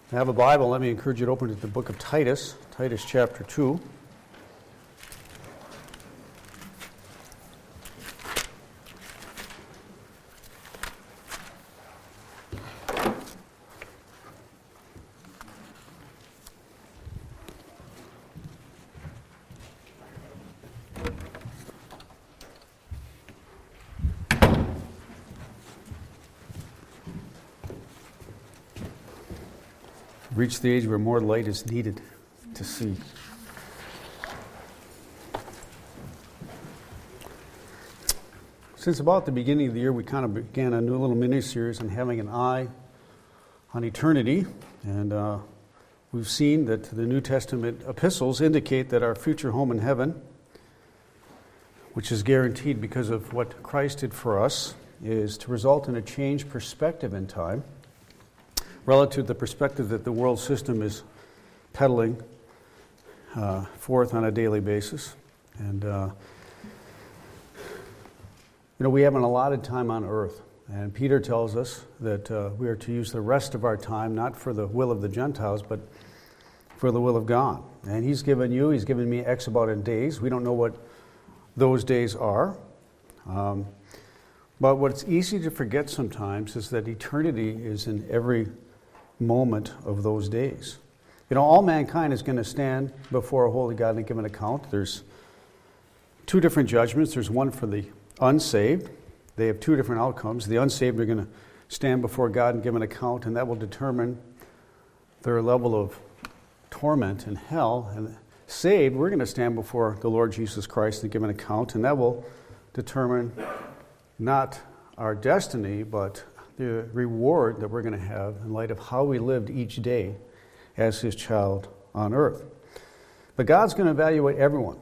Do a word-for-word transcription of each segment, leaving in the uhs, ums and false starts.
I have a Bible. Let me encourage you to open to the book of Titus, Titus chapter two. Reached the age where more light is needed to see. Since about the beginning of the year, we kind of began a new little mini-series on having an eye on eternity. And uh, we've seen that the New Testament epistles indicate that our future home in heaven, which is guaranteed because of what Christ did for us, is to result in a changed perspective in time, relative to the perspective that the world system is peddling uh, forth on a daily basis. And, uh, you know, we have an allotted time on earth. And Peter tells us that uh, we are to use the rest of our time, not for the will of the Gentiles, but for the will of God. And he's given you, he's given me X amount of days. We don't know what those days are. Um, but what's easy to forget sometimes is that eternity is in every moment of those days. You know, all mankind is going to stand before a holy God and give an account. There's two different judgments. There's one for the unsaved. They have two different outcomes. The unsaved are going to stand before God and give an account, and that will determine their level of torment in hell. And saved, we're going to stand before the Lord Jesus Christ and give an account, and that will determine not our destiny, but the reward that we're going to have in light of how we lived each day as his child on earth. But God's going to evaluate everyone.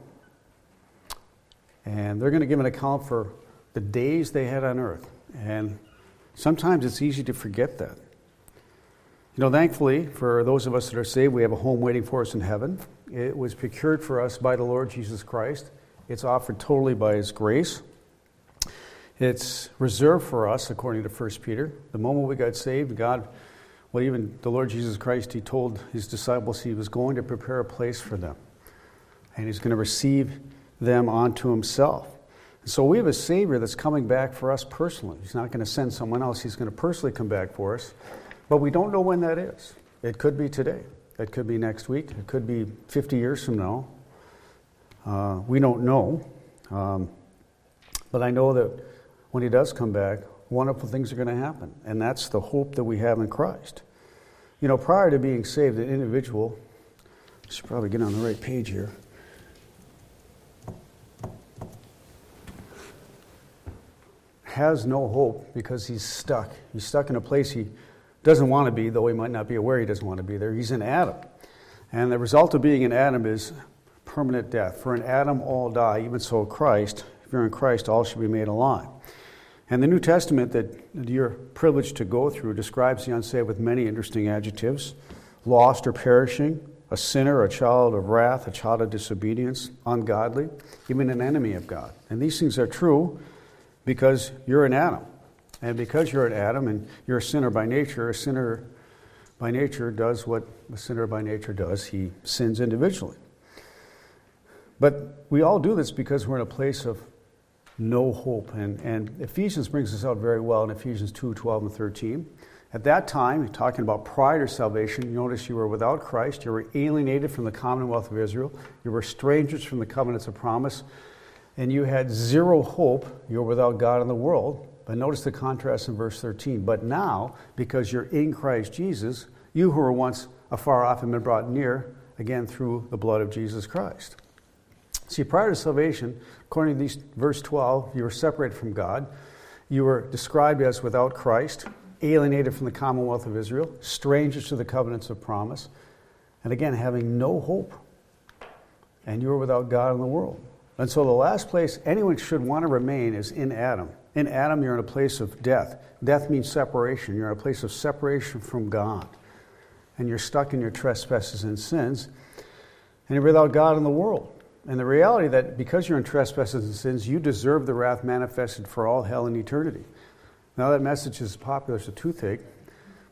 And they're going to give an account for the days they had on earth. And sometimes it's easy to forget that. You know, thankfully, for those of us that are saved, we have a home waiting for us in heaven. It was procured for us by the Lord Jesus Christ. It's offered totally by his grace. It's reserved for us, according to First Peter. The moment we got saved, God, well, even the Lord Jesus Christ, he told his disciples he was going to prepare a place for them. And he's going to receive them onto himself. So we have a Savior that's coming back for us personally. He's not going to send someone else. He's going to personally come back for us. But we don't know when that is. It could be today. It could be next week. It could be fifty years from now. Uh, we don't know. Um, but I know that when he does come back, wonderful things are going to happen. And that's the hope that we have in Christ. You know, prior to being saved, an individual, I should probably get on the right page here, has no hope because he's stuck. He's stuck in a place he doesn't want to be, though he might not be aware he doesn't want to be there. He's in Adam. And the result of being in Adam is permanent death. For in Adam all die, even so Christ, if you're in Christ, all should be made alive. And the New Testament that you're privileged to go through describes the unsaved with many interesting adjectives. Lost or perishing, a sinner, a child of wrath, a child of disobedience, ungodly, even an enemy of God. And these things are true because you're in Adam. And because you're in Adam and you're a sinner by nature, a sinner by nature does what a sinner by nature does. He sins individually. But we all do this because we're in a place of no hope. And, and Ephesians brings this out very well in Ephesians two, twelve and thirteen. At that time, talking about prior to salvation, you notice you were without Christ, you were alienated from the commonwealth of Israel, you were strangers from the covenants of promise, and you had zero hope. You were without God in the world. But notice the contrast in verse thirteen. But now, because you're in Christ Jesus, you who were once afar off have been brought near, again through the blood of Jesus Christ. See, prior to salvation, according to these, verse twelve, you were separated from God. You were described as without Christ, alienated from the commonwealth of Israel, strangers to the covenants of promise, and again, having no hope. And you were without God in the world. And so the last place anyone should want to remain is in Adam. In Adam, you're in a place of death. Death means separation. You're in a place of separation from God. And you're stuck in your trespasses and sins. And you're without God in the world. And the reality that because you're in trespasses and sins, you deserve the wrath manifested for all hell and eternity. Now that message is popular as a toothache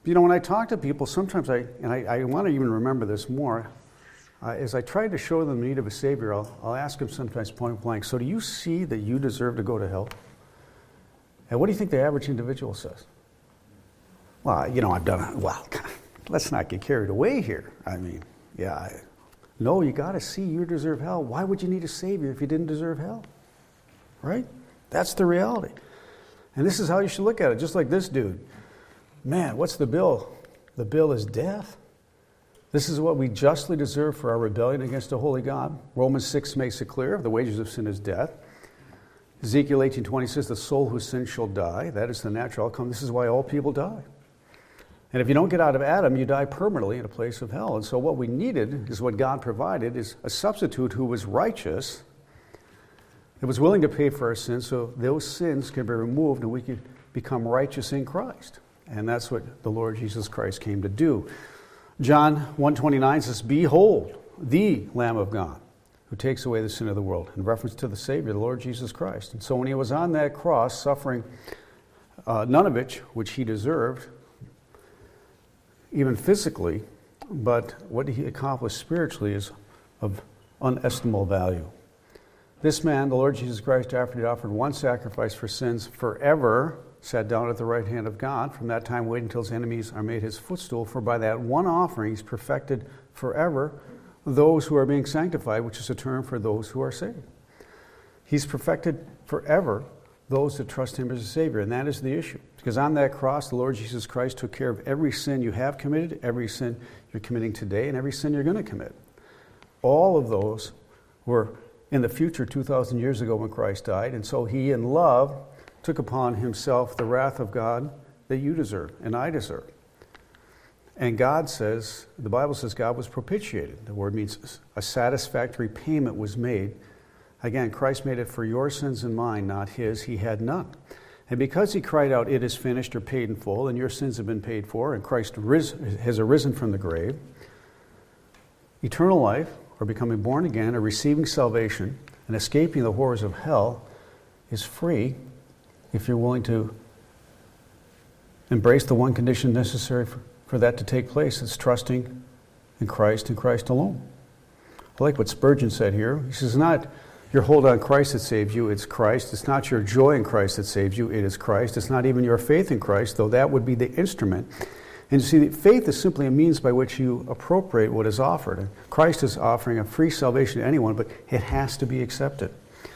You know, when I talk to people, sometimes I, and I, I want to even remember this more, uh, as I try to show them the need of a Savior, I'll, I'll ask them sometimes point blank, so do you see that you deserve to go to hell? And what do you think the average individual says? Well, you know, I've done it. Well, let's not get carried away here. I mean, yeah. I, no, you got to see you deserve hell. Why would you need a Savior if you didn't deserve hell? Right? That's the reality. And this is how you should look at it, just like this dude. Man, what's the bill? The bill is death. This is what we justly deserve for our rebellion against a holy God. Romans six makes it clear, the wages of sin is death. Ezekiel eighteen twenty says, the soul who sins shall die. That is the natural outcome. This is why all people die. And if you don't get out of Adam, you die permanently in a place of hell. And so what we needed is what God provided, is a substitute who was righteous, that was willing to pay for our sins so those sins could be removed and we could become righteous in Christ. And that's what the Lord Jesus Christ came to do. John one twenty-nine says, behold, the Lamb of God, who takes away the sin of the world, in reference to the Savior, the Lord Jesus Christ. And so when he was on that cross, suffering uh, none of it, which he deserved, even physically, but what he accomplished spiritually is of unestimable value. This man, the Lord Jesus Christ, after he offered one sacrifice for sins forever, sat down at the right hand of God. From that time, waiting until his enemies are made his footstool. For by that one offering, he's perfected forever those who are being sanctified, which is a term for those who are saved. He's perfected forever those that trust him as a Savior, and that is the issue. Because on that cross, the Lord Jesus Christ took care of every sin you have committed, every sin you're committing today, and every sin you're going to commit. All of those were in the future two thousand years ago when Christ died, and so he, in love, took upon himself the wrath of God that you deserve and I deserve. And God says, the Bible says God was propitiated. The word means a satisfactory payment was made. Again, Christ made it for your sins and mine, not his. He had none. And because he cried out, it is finished, or paid in full, and your sins have been paid for, and Christ ris- has arisen from the grave, eternal life, or becoming born again, or receiving salvation, and escaping the horrors of hell is free if you're willing to embrace the one condition necessary for, for that to take place. It's trusting in Christ and Christ alone. I like what Spurgeon said here. He says, not your hold on Christ that saves you, it's Christ. It's not your joy in Christ that saves you, it is Christ. It's not even your faith in Christ, though that would be the instrument. And you see, faith is simply a means by which you appropriate what is offered. And Christ is offering a free salvation to anyone, but it has to be accepted.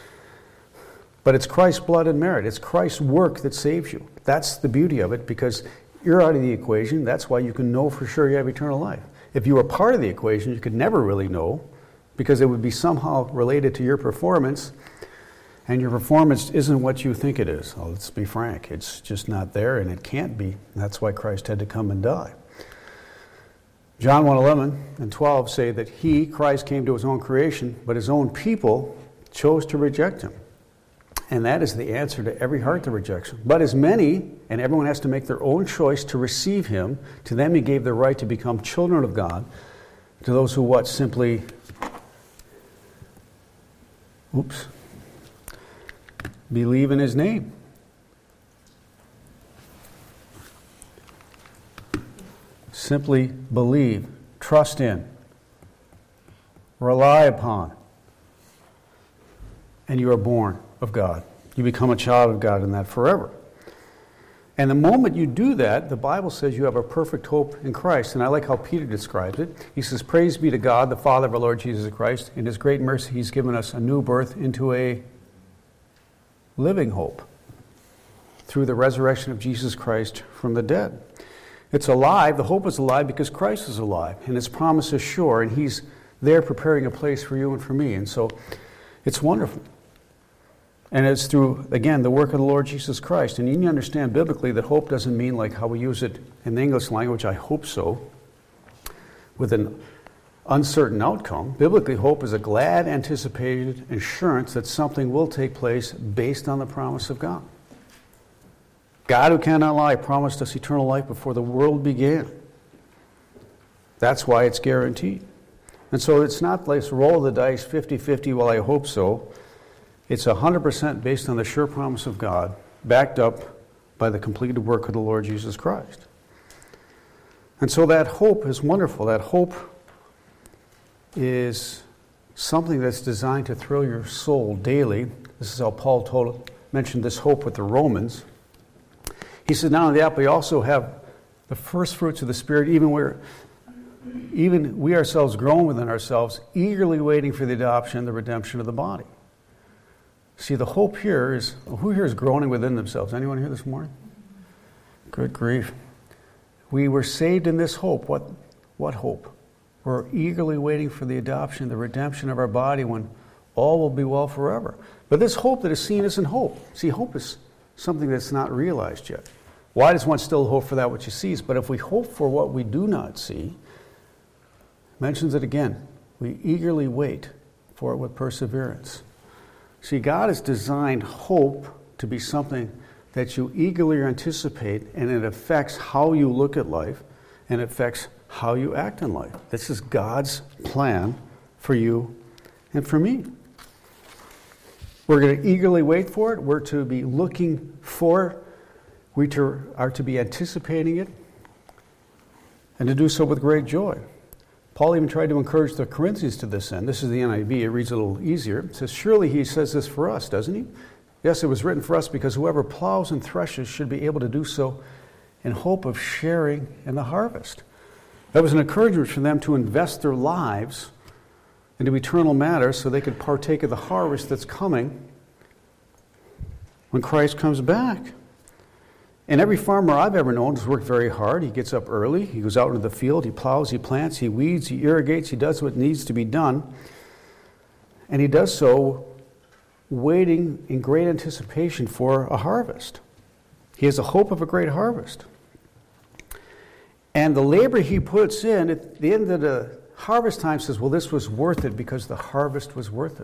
But it's Christ's blood and merit. It's Christ's work that saves you. That's the beauty of it, because you're out of the equation. That's why you can know for sure you have eternal life. If you were part of the equation, you could never really know, because it would be somehow related to your performance, and your performance isn't what you think it is. Well, let's be frank. It's just not there, and it can't be. That's why Christ had to come and die. John one eleven and twelve say that he, Christ, came to his own creation, but his own people chose to reject him. And that is the answer to every heart that rejects him. But as many, and everyone has to make their own choice to receive him, to them he gave the right to become children of God, to those who what? Simply, oops, believe in his name. Simply believe, trust in, rely upon, and you are born of God. You become a child of God in that forever. And the moment you do that, the Bible says you have a perfect hope in Christ. And I like how Peter describes it. He says, praise be to God, the Father of our Lord Jesus Christ. In his great mercy, he's given us a new birth into a living hope through the resurrection of Jesus Christ from the dead. It's alive. The hope is alive because Christ is alive. And his promise is sure. And he's there preparing a place for you and for me. And so it's wonderful. And it's through, again, the work of the Lord Jesus Christ. And you need to understand biblically that hope doesn't mean like how we use it in the English language, I hope so, with an uncertain outcome. Biblically, hope is a glad, anticipated assurance that something will take place based on the promise of God. God, who cannot lie, promised us eternal life before the world began. That's why it's guaranteed. And so it's not like roll the dice fifty-fifty, well, I hope so. It's one hundred percent based on the sure promise of God, backed up by the completed work of the Lord Jesus Christ. And so that hope is wonderful. That hope is something that's designed to thrill your soul daily. This is how Paul told, mentioned this hope with the Romans. He said, not only that, but we also have the first fruits of the Spirit, even where even we ourselves groan within ourselves, eagerly waiting for the adoption, the redemption of the body. See, the hope here is, who here is groaning within themselves? Anyone here this morning? Good grief. We were saved in this hope. What, what hope? We're eagerly waiting for the adoption, the redemption of our body, when all will be well forever. But this hope that is seen isn't hope. See, hope is something that's not realized yet. Why does one still hope for that which he sees? But if we hope for what we do not see, mentions it again, we eagerly wait for it with perseverance. See, God has designed hope to be something that you eagerly anticipate, and it affects how you look at life, and it affects how you act in life. This is God's plan for you and for me. We're going to eagerly wait for it. We're to be looking for it. We to, are to be anticipating it, and to do so with great joy. Paul even tried to encourage the Corinthians to this end. This is the N I V. It reads a little easier. It says, surely he says this for us, doesn't he? Yes, it was written for us because whoever plows and threshes should be able to do so in hope of sharing in the harvest. That was an encouragement for them to invest their lives into eternal matters so they could partake of the harvest that's coming when Christ comes back. And every farmer I've ever known has worked very hard. He gets up early, he goes out into the field, he plows, he plants, he weeds, he irrigates, he does what needs to be done. And he does so waiting in great anticipation for a harvest. He has a hope of a great harvest. And the labor he puts in, at the end of the harvest time, says, well, this was worth it because the harvest was worth it.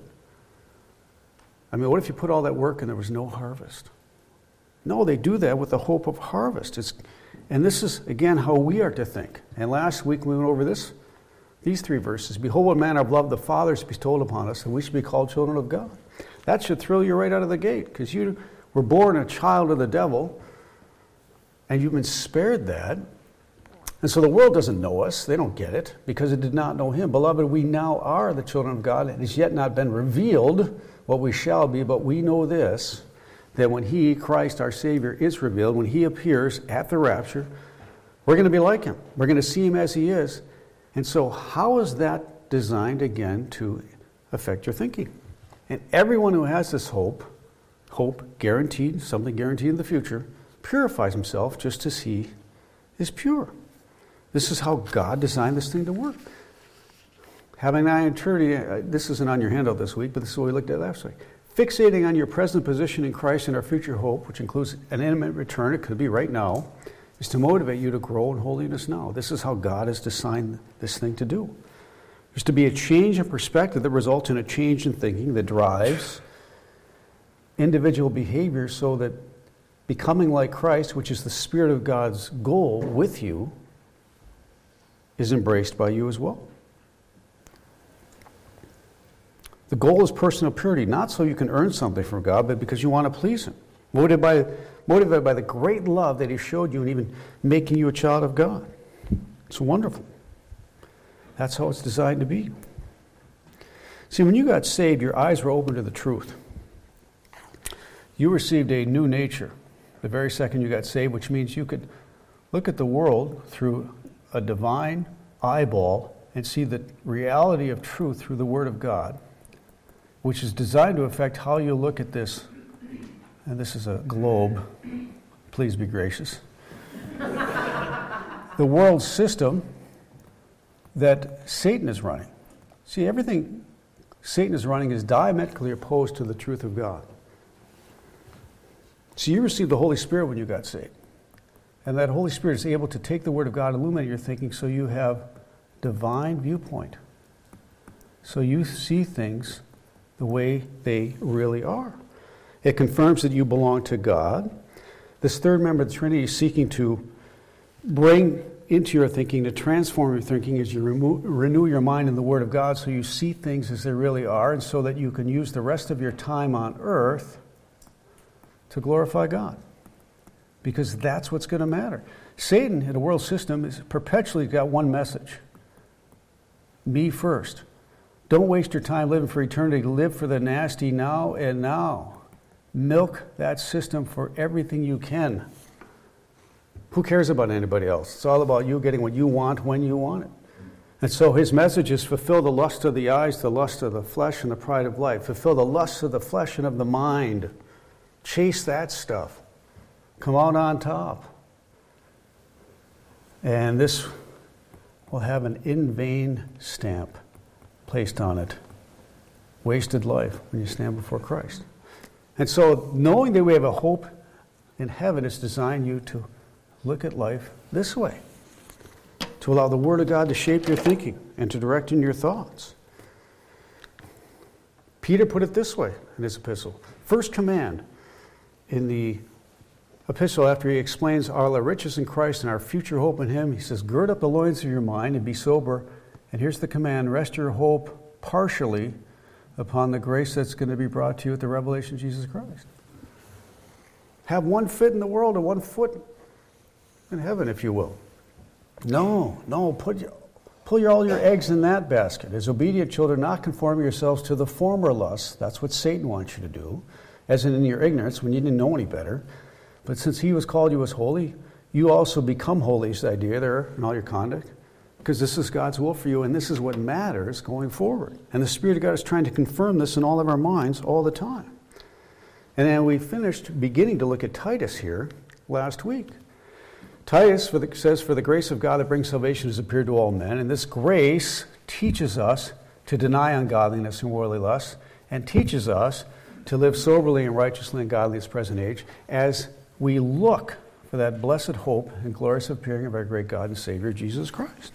I mean, what if you put all that work and there was no harvest? No, they do that with the hope of harvest. It's, and this is, again, how we are to think. And last week we went over this, these three verses. Behold, what manner of love the Father has bestowed upon us, and we should be called children of God. That should thrill you right out of the gate, because you were born a child of the devil, and you've been spared that. And so the world doesn't know us. They don't get it, because it did not know him. Beloved, we now are the children of God. It has yet not been revealed what we shall be, but we know this, that when he, Christ, our Savior, is revealed, when he appears at the rapture, we're going to be like him. We're going to see him as he is. And so how is that designed, again, to affect your thinking? And everyone who has this hope, hope guaranteed, something guaranteed in the future, purifies himself just as he is pure. This is how God designed this thing to work. Having an eye on eternity, this isn't on your handout this week, but this is what we looked at last week. Fixating on your present position in Christ and our future hope, which includes an imminent return, it could be right now, is to motivate you to grow in holiness now. This is how God has designed this thing to do. There's to be a change in perspective that results in a change in thinking that drives individual behavior so that becoming like Christ, which is the Spirit of God's goal with you, is embraced by you as well. The goal is personal purity, not so you can earn something from God, but because you want to please him. Motivated by, motivated by the great love that he showed you and even making you a child of God. It's wonderful. That's how it's designed to be. See, when you got saved, your eyes were open to the truth. You received a new nature the very second you got saved, which means you could look at the world through a divine eyeball and see the reality of truth through the Word of God, which is designed to affect how you look at this. And this is a globe. Please be gracious. The world system that Satan is running. See, everything Satan is running is diametrically opposed to the truth of God. So you received the Holy Spirit when you got saved. And that Holy Spirit is able to take the Word of God, illuminate your thinking so you have divine viewpoint. So you see things the way they really are. It confirms that you belong to God. This third member of the Trinity is seeking to bring into your thinking, to transform your thinking as you remove, renew your mind in the Word of God so you see things as they really are, and so that you can use the rest of your time on earth to glorify God. Because that's what's going to matter. Satan, in the world system, is perpetually got one message. Me first. Don't waste your time living for eternity. Live for the nasty now and now. Milk that system for everything you can. Who cares about anybody else? It's all about you getting what you want when you want it. And so his message is fulfill the lust of the eyes, the lust of the flesh, and the pride of life. Fulfill the lust of the flesh and of the mind. Chase that stuff. Come out on top. And this will have an in vain stamp placed on it. Wasted life when you stand before Christ. And so knowing that we have a hope in heaven is designed you to look at life this way. To allow the Word of God to shape your thinking and to direct in your thoughts. Peter put it this way in his epistle. First command in the epistle, after he explains our riches in Christ and our future hope in Him, he says, gird up the loins of your mind and be sober. And here's the command, rest your hope partially upon the grace that's going to be brought to you at the revelation of Jesus Christ. Have one foot in the world and one foot in heaven, if you will. No, no, put your, pull your, all your eggs in that basket. As obedient children, not conform yourselves to the former lusts. That's what Satan wants you to do, as in, in your ignorance, when you didn't know any better. But since He was called you as holy, you also become holy, is the idea there in all your conduct. Because this is God's will for you, and this is what matters going forward. And the Spirit of God is trying to confirm this in all of our minds all the time. And then we finished beginning to look at Titus here last week. Titus for the, says, for the grace of God that brings salvation has appeared to all men. And this grace teaches us to deny ungodliness and worldly lusts, and teaches us to live soberly and righteously and godly in this present age, as we look for that blessed hope and glorious appearing of our great God and Savior, Jesus Christ.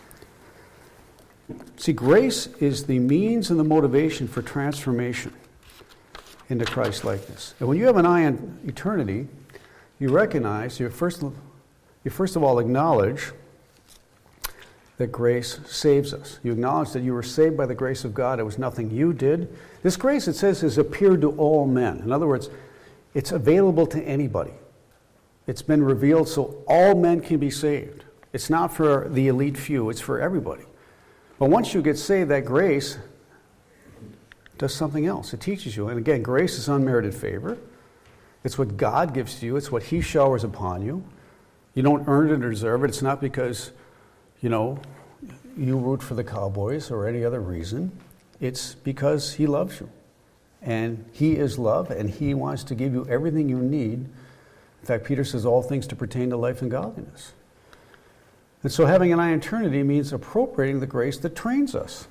See, grace is the means and the motivation for transformation into Christ-likeness. And when you have an eye on eternity, you recognize, you first, you first of all acknowledge that grace saves us. You acknowledge that you were saved by the grace of God. It was nothing you did. This grace, it says, has appeared to all men. In other words, it's available to anybody. It's been revealed so all men can be saved. It's not for the elite few. It's for everybody. But once you get saved, that grace does something else. It teaches you. And again, grace is unmerited favor. It's what God gives to you. It's what He showers upon you. You don't earn it or deserve it. It's not because, you know, you root for the Cowboys or any other reason. It's because He loves you. And He is love, and He wants to give you everything you need. In fact, Peter says all things to pertain to life and godliness. And so having an eye on eternity means appropriating the grace that trains us.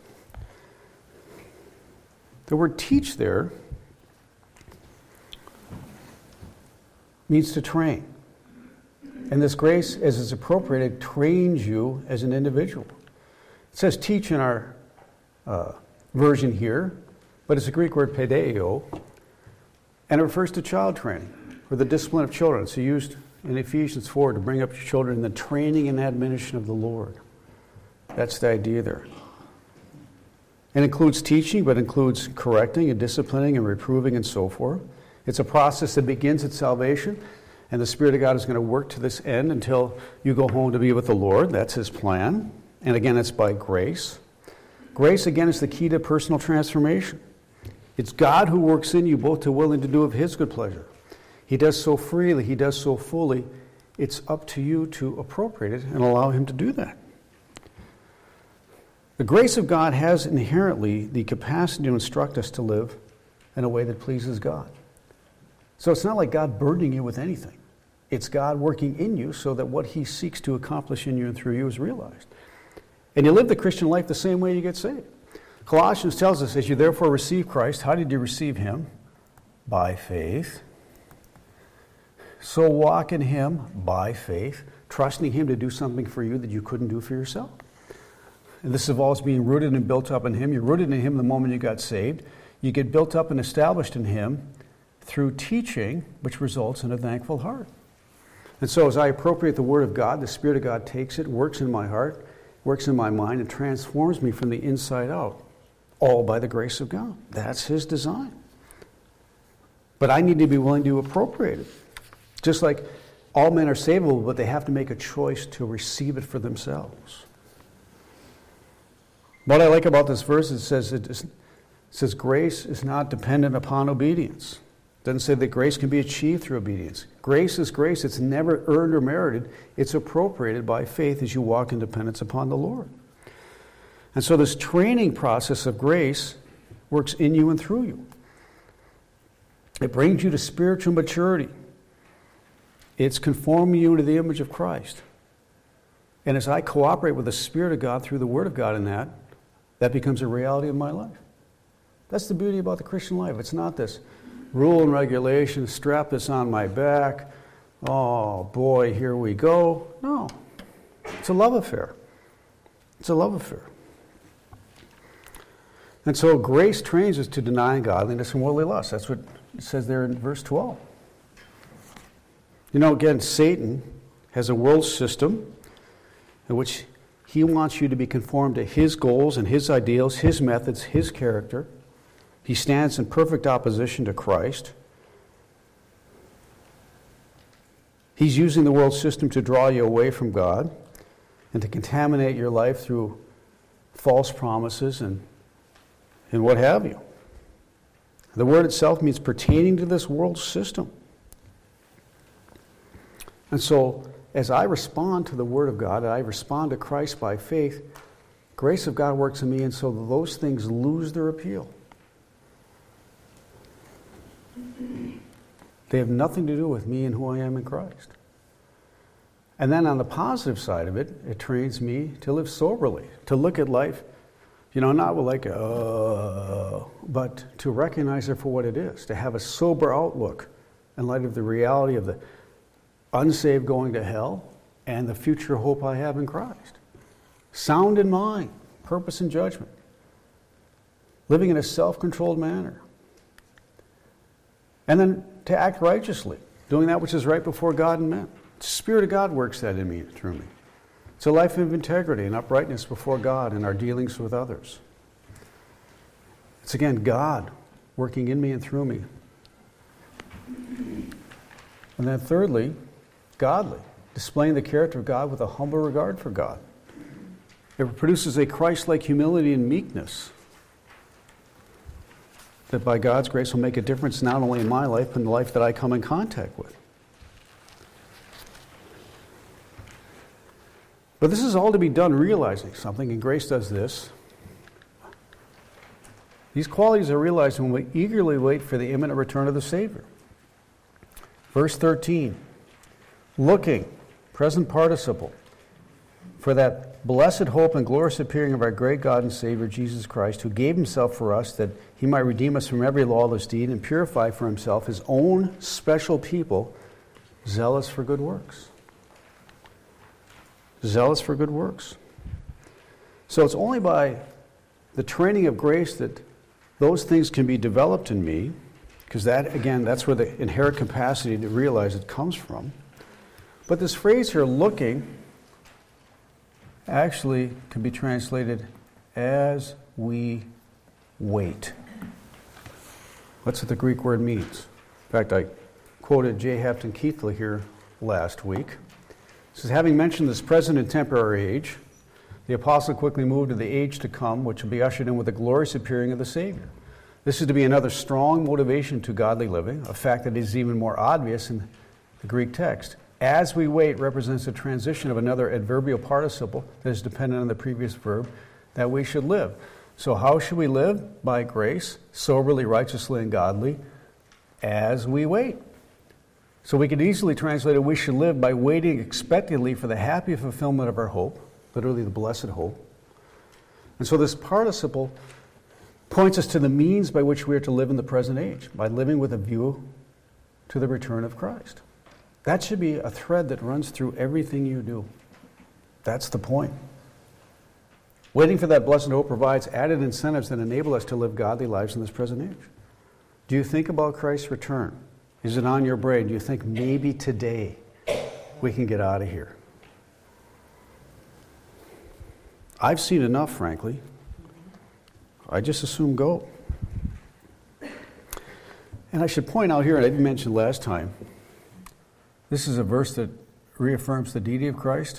The word teach there means to train. And this grace, as it's appropriated, trains you as an individual. It says teach in our uh, version here, but it's a Greek word pedeo, and it refers to child training, or the discipline of children. It's used in Ephesians four to bring up your children in the training and admonition of the Lord. That's the idea there. It includes teaching, but includes correcting and disciplining and reproving and so forth. It's a process that begins at salvation, and the Spirit of God is going to work to this end until you go home to be with the Lord. That's His plan. And again, it's by grace. Grace, again, is the key to personal transformation. It's God who works in you both to will and to do of His good pleasure. He does so freely, He does so fully. It's up to you to appropriate it and allow Him to do that. The grace of God has inherently the capacity to instruct us to live in a way that pleases God. So it's not like God burdening you with anything. It's God working in you so that what He seeks to accomplish in you and through you is realized. And you live the Christian life the same way you get saved. Colossians tells us, as you therefore receive Christ, how did you receive Him? By faith. So walk in Him by faith, trusting Him to do something for you that you couldn't do for yourself. And this involves being rooted and built up in Him. You're rooted in Him the moment you got saved. You get built up and established in Him through teaching, which results in a thankful heart. And so as I appropriate the Word of God, the Spirit of God takes it, works in my heart, works in my mind, and transforms me from the inside out, all by the grace of God. That's His design. But I need to be willing to appropriate it. Just like all men are savable, but they have to make a choice to receive it for themselves. What I like about this verse, it says it, is, it says grace is not dependent upon obedience. It doesn't say that grace can be achieved through obedience. Grace is grace. It's never earned or merited. It's appropriated by faith as you walk in dependence upon the Lord. And so this training process of grace works in you and through you. It brings you to spiritual maturity. It's conforming you to the image of Christ. And as I cooperate with the Spirit of God through the Word of God in that, that becomes a reality of my life. That's the beauty about the Christian life. It's not this rule and regulation, strap this on my back, oh boy, here we go. No. It's a love affair. It's a love affair. And so grace trains us to deny ungodliness and worldly lust. That's what it says there in verse twelve. You know, again, Satan has a world system in which he wants you to be conformed to his goals and his ideals, his methods, his character. He stands in perfect opposition to Christ. He's using the world system to draw you away from God and to contaminate your life through false promises and, and what have you. The word itself means pertaining to this world system. And so, as I respond to the Word of God, I respond to Christ by faith, grace of God works in me, and so those things lose their appeal. They have nothing to do with me and who I am in Christ. And then on the positive side of it, it trains me to live soberly, to look at life, you know, not with like, uh, but to recognize it for what it is, to have a sober outlook in light of the reality of the unsaved going to hell and the future hope I have in Christ. Sound in mind, purpose and judgment. Living in a self-controlled manner. And then to act righteously, doing that which is right before God and men. The Spirit of God works that in me, through me. It's a life of integrity and uprightness before God in our dealings with others. It's again God working in me and through me. And then thirdly, godly, displaying the character of God with a humble regard for God. It produces a Christ-like humility and meekness that by God's grace will make a difference not only in my life, but in the life that I come in contact with. But this is all to be done realizing something, and grace does this. These qualities are realized when we eagerly wait for the imminent return of the Savior. Verse thirteen, looking, present participle, for that blessed hope and glorious appearing of our great God and Savior, Jesus Christ, who gave himself for us that he might redeem us from every lawless deed and purify for himself his own special people, zealous for good works. Zealous for good works. So it's only by the training of grace that those things can be developed in me, because that, again, that's where the inherent capacity to realize it comes from. But this phrase here, looking, actually can be translated as we wait. That's what the Greek word means. In fact, I quoted J. Hampton Keathley here last week. It says, having mentioned this present and temporary age, the apostle quickly moved to the age to come, which will be ushered in with the glorious appearing of the Savior. This is to be another strong motivation to godly living, a fact that is even more obvious in the Greek text. As we wait represents a transition of another adverbial participle that is dependent on the previous verb, that we should live. So how should we live? By grace, soberly, righteously, and godly, as we wait. So we could easily translate it, we should live by waiting expectantly for the happy fulfillment of our hope, literally the blessed hope. And so this participle points us to the means by which we are to live in the present age, by living with a view to the return of Christ. That should be a thread that runs through everything you do. That's the point. Waiting for that blessed hope provides added incentives that enable us to live godly lives in this present age. Do you think about Christ's return? Is it on your brain? Do you think maybe today we can get out of here? I've seen enough, frankly. I just assume go. And I should point out here, and I didn't mention last time, This is a verse that reaffirms the deity of Christ,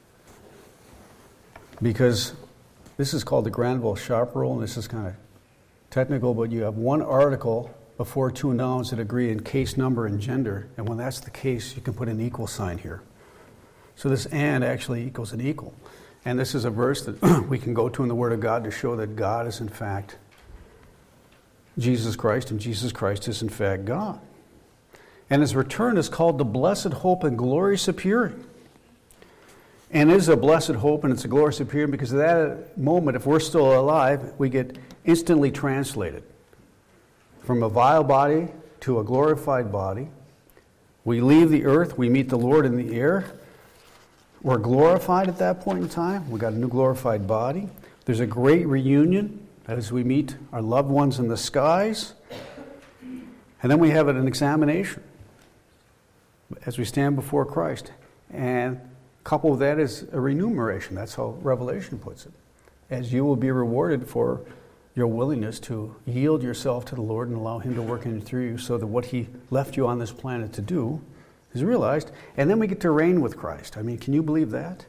because this is called the Granville-Sharp rule, and this is kind of technical, but you have one article before two nouns that agree in case, number, and gender, and when that's the case, you can put an equal sign here. So this and actually equals an equal. And this is a verse that we can go to in the Word of God to show that God is in fact Jesus Christ, and Jesus Christ is in fact God. And his return is called the blessed hope and glorious appearing. And it is a blessed hope and it's a glorious appearing because at that moment, if we're still alive, we get instantly translated from a vile body to a glorified body. We leave the earth, we meet the Lord in the air. We're glorified at that point in time. We got a new glorified body. There's a great reunion as we meet our loved ones in the skies. And then we have an examination as we stand before Christ. And coupled with that is a remuneration. That's how Revelation puts it. As you will be rewarded for your willingness to yield yourself to the Lord and allow him to work in and through you so that what he left you on this planet to do is realized. And then we get to reign with Christ. I mean, can you believe that?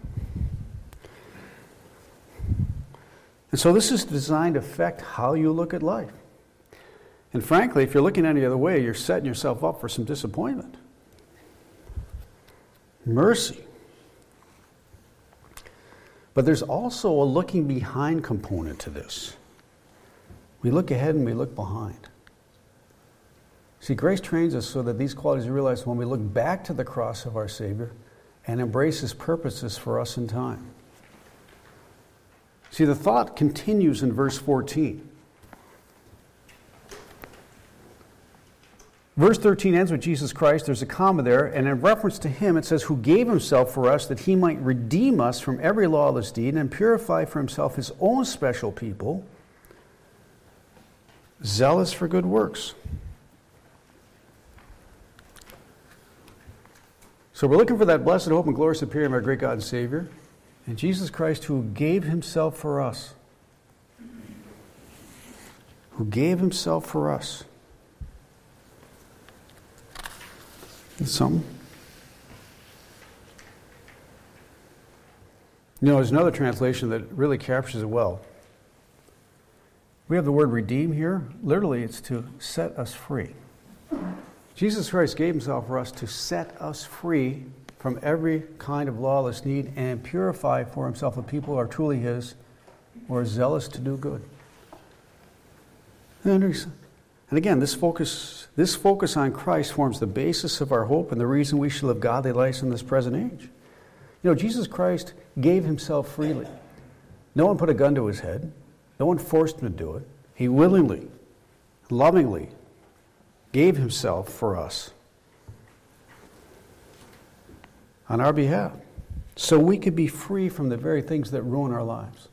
And so this is designed to affect how you look at life. And frankly, if you're looking any other way, you're setting yourself up for some disappointment. Mercy. But there's also a looking behind component to this. We look ahead and we look behind. See, grace trains us so that these qualities are realized when we look back to the cross of our Savior and embrace his purposes for us in time. See, the thought continues in verse fourteen. Verse thirteen ends with Jesus Christ. There's a comma there, and in reference to him, it says, who gave himself for us that he might redeem us from every lawless deed and purify for himself his own special people, zealous for good works. So we're looking for that blessed hope and glorious appearing of our great God and Savior, and Jesus Christ who gave himself for us. Who gave himself for us. Something. You know, there's another translation that really captures it well. We have the word redeem here. Literally, it's to set us free. Jesus Christ gave himself for us to set us free from every kind of lawless need and purify for himself a people who are truly his, who are zealous to do good. And again, this focus, this focus on Christ forms the basis of our hope and the reason we should live godly lives in this present age. You know, Jesus Christ gave himself freely. No one put a gun to his head. No one forced him to do it. He willingly, lovingly gave himself for us on our behalf so we could be free from the very things that ruin our lives.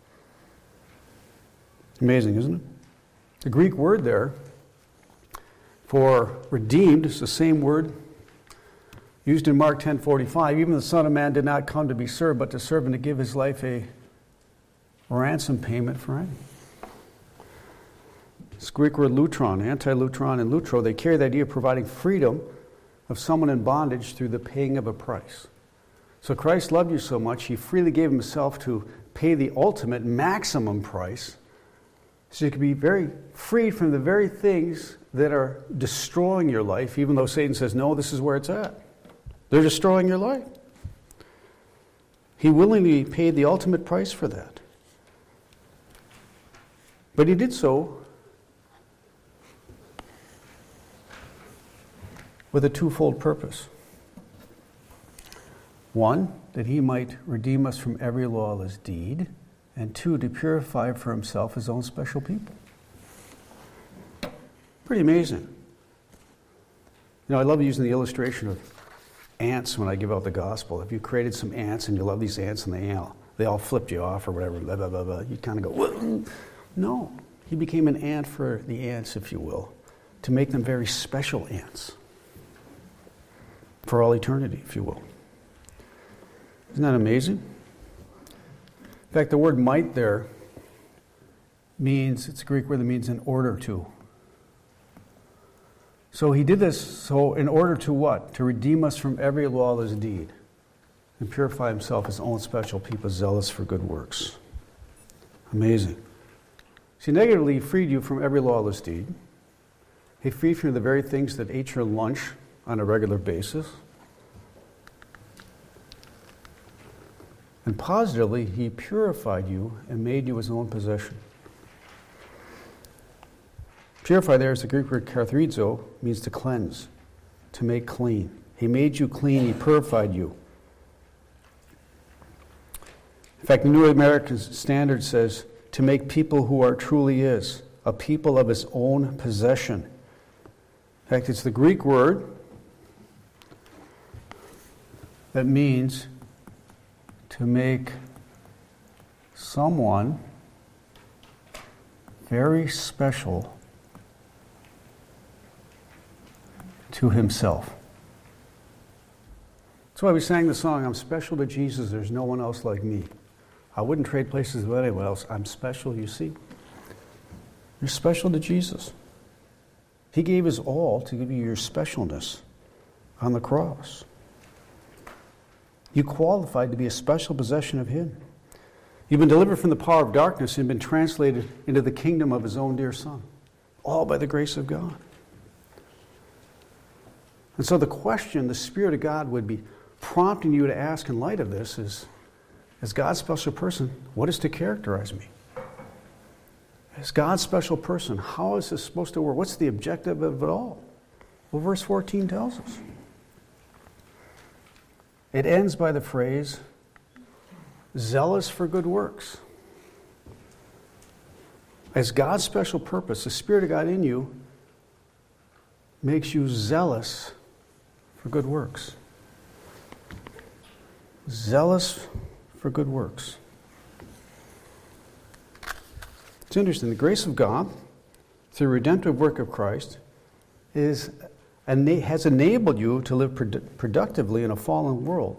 Amazing, isn't it? The Greek word there for redeemed is the same word used in Mark ten forty-five. Even the Son of Man did not come to be served, but to serve and to give his life a ransom payment for any. This Greek word lutron, anti-lutron and lutro, they carry the idea of providing freedom of someone in bondage through the paying of a price. So Christ loved you so much, he freely gave himself to pay the ultimate maximum price so you can be very free from the very things that are destroying your life, even though Satan says, no, this is where it's at. They're destroying your life. He willingly paid the ultimate price for that. But he did so with a twofold purpose. One, that he might redeem us from every lawless deed, and two, to purify for himself his own special people. Pretty amazing. You know, I love using the illustration of ants when I give out the gospel. If you created some ants and you love these ants and they all, they all flipped you off or whatever, blah, blah, blah, blah, you kind of go, whoa. No. He became an ant for the ants, if you will, to make them very special ants for all eternity, if you will. Isn't that amazing? In fact, the word might there means, it's a Greek word that means in order to. So he did this so in order to what? To redeem us from every lawless deed and purify himself his own special people, zealous for good works. Amazing. See, negatively, he freed you from every lawless deed. He freed you from the very things that ate your lunch on a regular basis. And positively, he purified you and made you his own possession. Purify there is the Greek word katharizo, means to cleanse, to make clean. He made you clean, he purified you. In fact, the New American Standard says, to make people who are truly his, a people of his own possession. In fact, it's the Greek word that means to make someone very special to himself. That's why we sang the song, I'm special to Jesus, there's no one else like me. I wouldn't trade places with anyone else. I'm special, you see. You're special to Jesus. He gave his all to give you your specialness on the cross. You qualified to be a special possession of him. You've been delivered from the power of darkness and been translated into the kingdom of his own dear Son. All by the grace of God. And so the question the Spirit of God would be prompting you to ask in light of this is, as God's special person, what is to characterize me? As God's special person, how is this supposed to work? What's the objective of it all? Well, verse fourteen tells us. It ends by the phrase, zealous for good works. As God's special purpose, the Spirit of God in you makes you zealous for good works. Zealous for good works. It's interesting. The grace of God, through the redemptive work of Christ, is has enabled you to live produ- productively in a fallen world.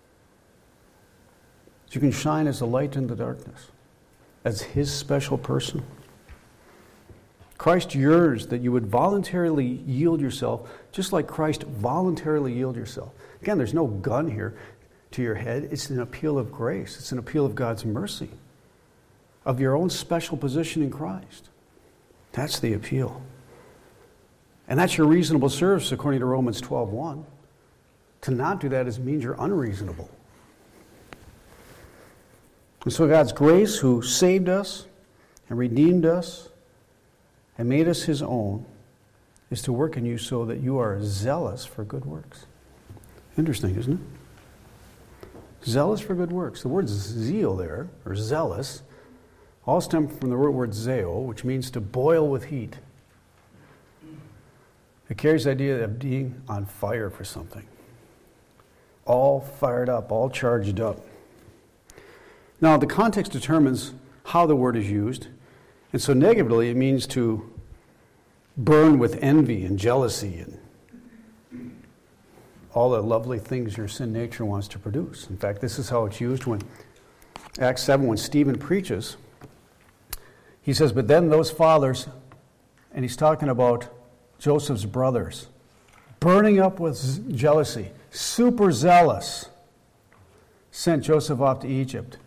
So you can shine as a light in the darkness, as his special person. Christ yearns that you would voluntarily yield yourself, just like Christ voluntarily yielded yourself. Again, there's no gun here to your head. It's an appeal of grace. It's an appeal of God's mercy, of your own special position in Christ. That's the appeal. And that's your reasonable service, according to Romans twelve one. To not do that is means you're unreasonable. And so God's grace, who saved us and redeemed us and made us his own, is to work in you so that you are zealous for good works. Interesting, isn't it? Zealous for good works. The word zeal there, or zealous, all stem from the root word zeo, which means to boil with heat. It carries the idea of being on fire for something. All fired up, all charged up. Now, the context determines how the word is used. And so negatively, it means to burn with envy and jealousy and all the lovely things your sin nature wants to produce. In fact, this is how it's used when Acts seven, when Stephen preaches. He says, but then those fathers, and he's talking about Joseph's brothers, burning up with jealousy, super zealous, sent Joseph off to Egypt.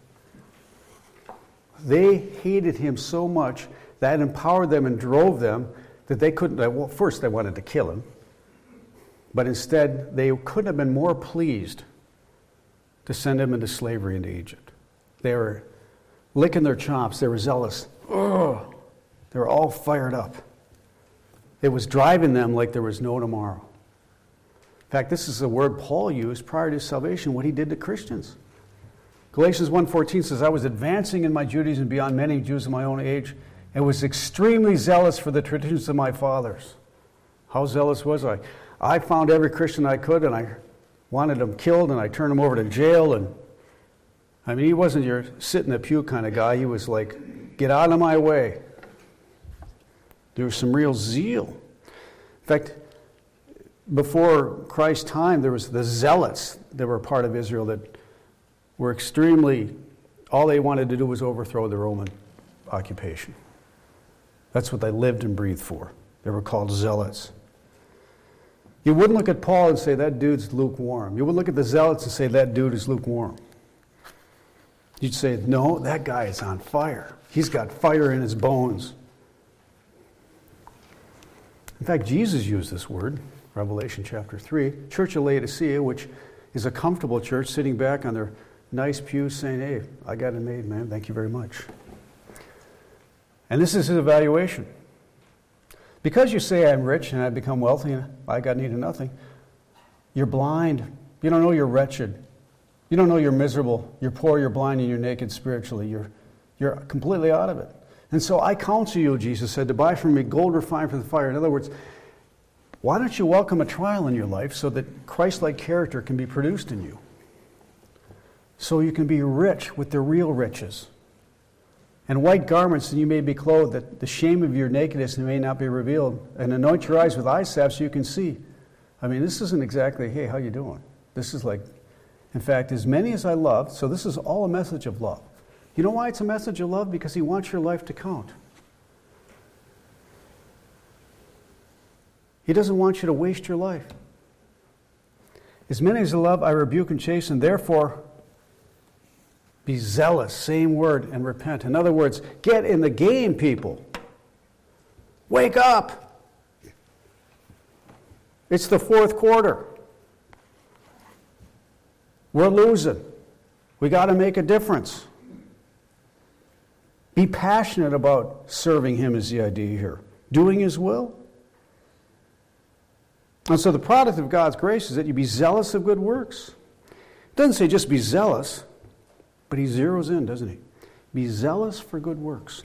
They hated him so much that empowered them and drove them that they couldn't, well, first they wanted to kill him, but instead they couldn't have been more pleased to send him into slavery into Egypt. They were licking their chops. They were zealous. Ugh. They were all fired up. It was driving them like there was no tomorrow. In fact, this is the word Paul used prior to salvation, what he did to Christians. Galatians one fourteen says, I was advancing in my Judaism beyond many Jews of my own age and was extremely zealous for the traditions of my fathers. How zealous was I? I found every Christian I could, and I wanted them killed, and I turned them over to jail. And I mean, he wasn't your sit in the pew kind of guy. He was like, get out of my way. There was some real zeal. In fact, before Christ's time, there was the zealots that were part of Israel that were extremely, all they wanted to do was overthrow the Roman occupation. That's what they lived and breathed for. They were called zealots. You wouldn't look at Paul and say, that dude's lukewarm. You would look at the zealots and say, that dude is lukewarm. You'd say, no, that guy is on fire. He's got fire in his bones. In fact, Jesus used this word, Revelation chapter three. Church of Laodicea, which is a comfortable church, sitting back on their nice pews saying, hey, I got it made, man. Thank you very much. And this is his evaluation. Because you say I'm rich and I've become wealthy and I got needed nothing, you're blind. You don't know you're wretched. You don't know you're miserable. You're poor, you're blind, and you're naked spiritually. You're, you're completely out of it. And so I counsel you, Jesus said, to buy from me gold refined from the fire. In other words, why don't you welcome a trial in your life so that Christ-like character can be produced in you? So you can be rich with the real riches. And white garments, and you may be clothed, that the shame of your nakedness may not be revealed. And anoint your eyes with eye salve so you can see. I mean, this isn't exactly, hey, how you doing? This is like, in fact, as many as I love, so this is all a message of love. You know why it's a message of love? Because he wants your life to count. He doesn't want you to waste your life. As many as I love, I rebuke and chasten, therefore be zealous, same word, and repent. In other words, get in the game, people. Wake up. It's the fourth quarter. We're losing. We got to make a difference. Be passionate about serving him is the idea here. Doing his will. And so the product of God's grace is that you be zealous of good works. It doesn't say just be zealous, but he zeroes in, doesn't he? Be zealous for good works.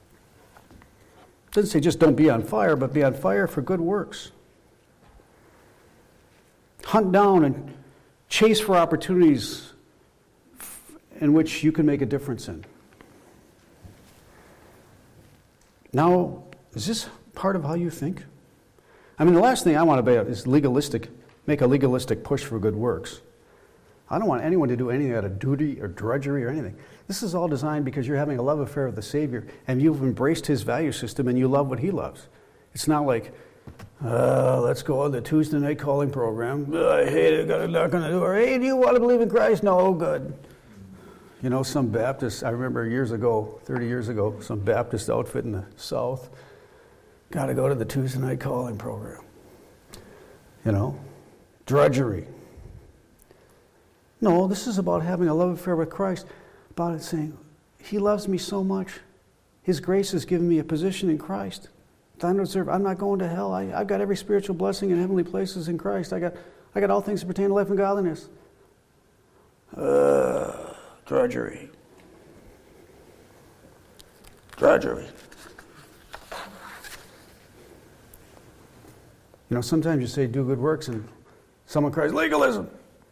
It doesn't say just don't be on fire, but be on fire for good works. Hunt down and chase for opportunities in which you can make a difference in. Now, is this part of how you think? I mean, the last thing I want to be is legalistic, make a legalistic push for good works. I don't want anyone to do anything out of duty or drudgery or anything. This is all designed because you're having a love affair with the Savior and you've embraced his value system and you love what he loves. It's not like, uh, let's go on the Tuesday night calling program. Uh, I hate it, I'm not going to do it. Hey, do you want to believe in Christ? No, good. You know, some Baptist, I remember years ago, thirty years ago, some Baptist outfit in the South, got to go to the Tuesday night calling program. You know, drudgery. No, this is about having a love affair with Christ, about it saying, he loves me so much. His grace has given me a position in Christ. I don't deserve, I'm not going to hell. I, I've got every spiritual blessing in heavenly places in Christ. I got, I got all things that pertain to life and godliness. Uh, drudgery. Drudgery. You know, sometimes you say do good works and someone cries, legalism.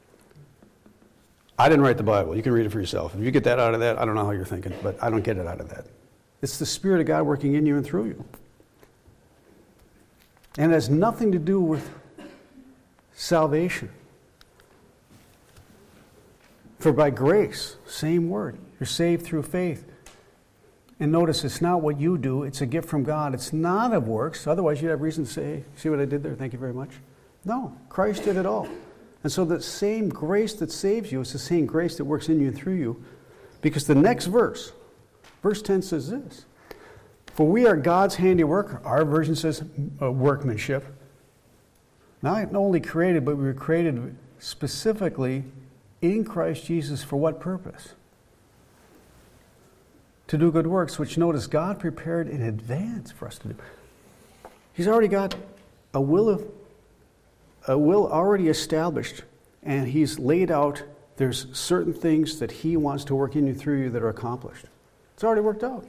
I didn't write the Bible. You can read it for yourself. If you get that out of that, I don't know how you're thinking, but I don't get it out of that. It's the Spirit of God working in you and through you. And it has nothing to do with salvation. For by grace, same word, you're saved through faith. And notice, it's not what you do, it's a gift from God. It's not of works. Otherwise, you'd have reason to say, hey, see what I did there? Thank you very much. No, Christ did it all. And so the same grace that saves you is the same grace that works in you and through you. Because the next verse, verse ten says this, for we are God's handiwork, our version says uh, workmanship, not only created, but we were created specifically in Christ Jesus for what purpose? To do good works, which notice God prepared in advance for us to do. He's already got a will of a will already established, and he's laid out there's certain things that he wants to work in you through you that are accomplished. It's already worked out.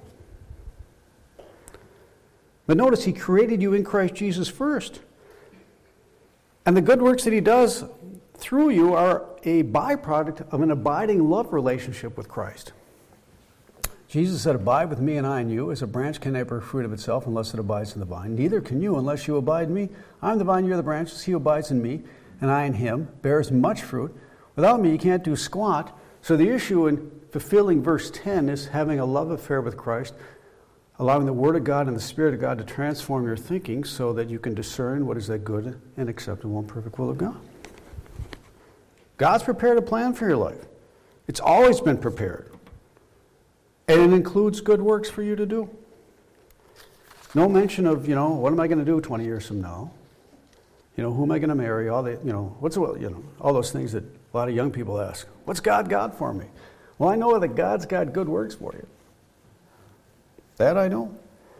But notice he created you in Christ Jesus first. And the good works that he does through you are a byproduct of an abiding love relationship with Christ. Jesus said, abide with me and I in you, as a branch can never bear fruit of itself unless it abides in the vine. Neither can you unless you abide in me. I'm the vine, you're the branches. He who abides in me, and I in him, bears much fruit. Without me, you can't do squat. So the issue in fulfilling verse ten is having a love affair with Christ, allowing the Word of God and the Spirit of God to transform your thinking so that you can discern what is that good and acceptable and perfect will of God. God's prepared a plan for your life. It's always been prepared. And it includes good works for you to do. No mention of, you know, what am I going to do twenty years from now? You know, who am I going to marry? All the, you know, what's, you know, all those things that a lot of young people ask. What's God got for me? Well, I know that God's got good works for you. That I know.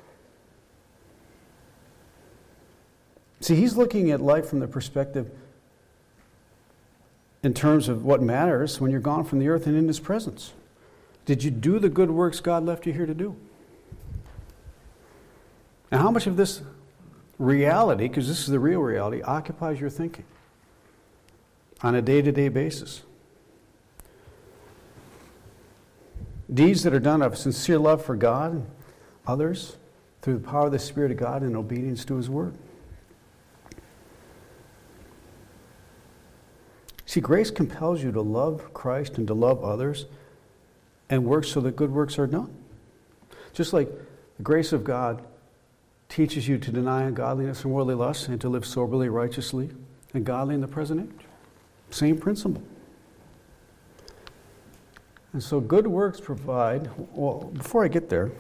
See, he's looking at life from the perspective in terms of what matters when you're gone from the earth and in his presence. Did you do the good works God left you here to do? And how much of this reality, because this is the real reality, occupies your thinking on a day-to-day basis? Deeds that are done of sincere love for God and others through the power of the Spirit of God and obedience to his word. See, grace compels you to love Christ and to love others and work so that good works are done. Just like the grace of God teaches you to deny ungodliness and worldly lusts and to live soberly, righteously, and godly in the present age. Same principle. And so good works provide, well, before I get there,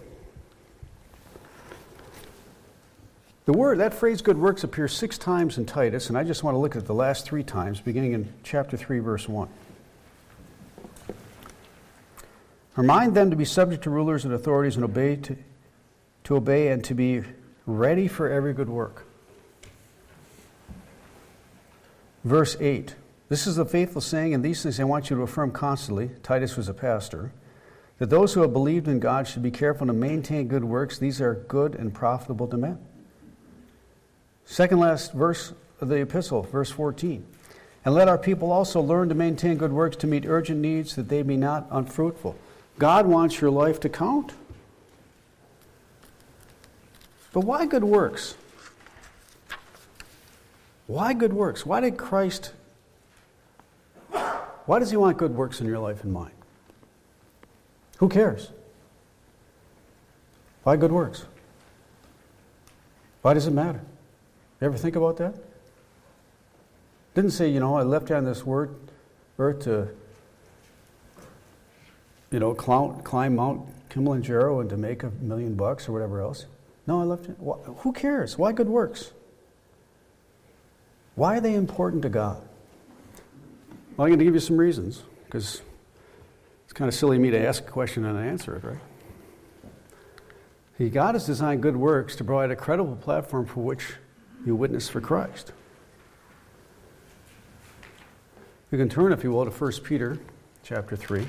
the word, that phrase good works appears six times in Titus, and I just want to look at the last three times, beginning in chapter three, verse one. Remind them to be subject to rulers and authorities and obey to, to obey and to be ready for every good work. Verse eight. This is the faithful saying, and these things I want you to affirm constantly. Titus was a pastor. That those who have believed in God should be careful to maintain good works. These are good and profitable to men. Second last verse of the epistle, verse fourteen. And let our people also learn to maintain good works to meet urgent needs, that they be not unfruitful. God wants your life to count. But why good works? Why good works? Why did Christ, why does he want good works in your life and mine? Who cares? Why good works? Why does it matter? You ever think about that? Didn't say, you know, I left you on this word, earth to, you know, climb, climb Mount Kilimanjaro and to make a million bucks or whatever else. No, I left you. Who cares? Why good works? Why are they important to God? Well, I'm going to give you some reasons, because it's kind of silly of me to ask a question and answer it, right? See, God has designed good works to provide a credible platform for which you witness for Christ. You can turn, if you will, to First Peter chapter three.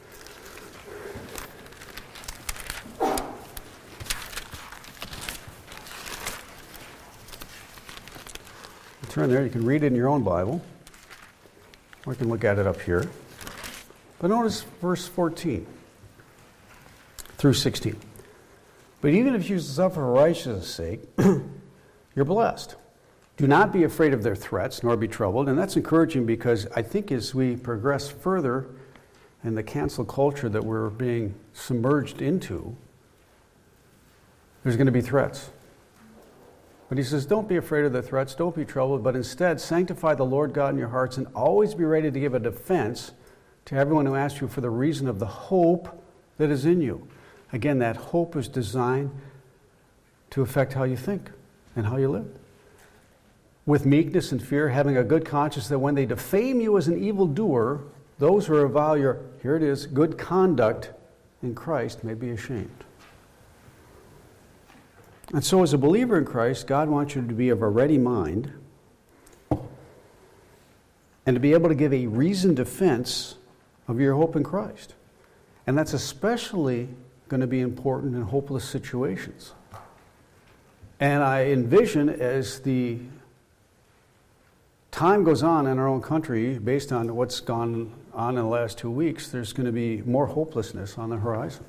Turn there. You can read it in your own Bible. Or you can look at it up here. But notice verse fourteen through sixteen. But even if you suffer for righteousness' sake, you're blessed. Do not be afraid of their threats, nor be troubled. And that's encouraging, because I think as we progress further in the cancel culture that we're being submerged into, there's going to be threats. But he says, don't be afraid of the threats, don't be troubled, but instead sanctify the Lord God in your hearts, and always be ready to give a defense to everyone who asks you for the reason of the hope that is in you. Again, that hope is designed to affect how you think and how you live. With meekness and fear, having a good conscience, that when they defame you as an evildoer, those who revile your, here it is, good conduct in Christ may be ashamed. And so as a believer in Christ, God wants you to be of a ready mind and to be able to give a reasoned defense of your hope in Christ. And that's especially going to be important in hopeless situations. And I envision, as the time goes on in our own country, based on what's gone on in the last two weeks, there's going to be more hopelessness on the horizon.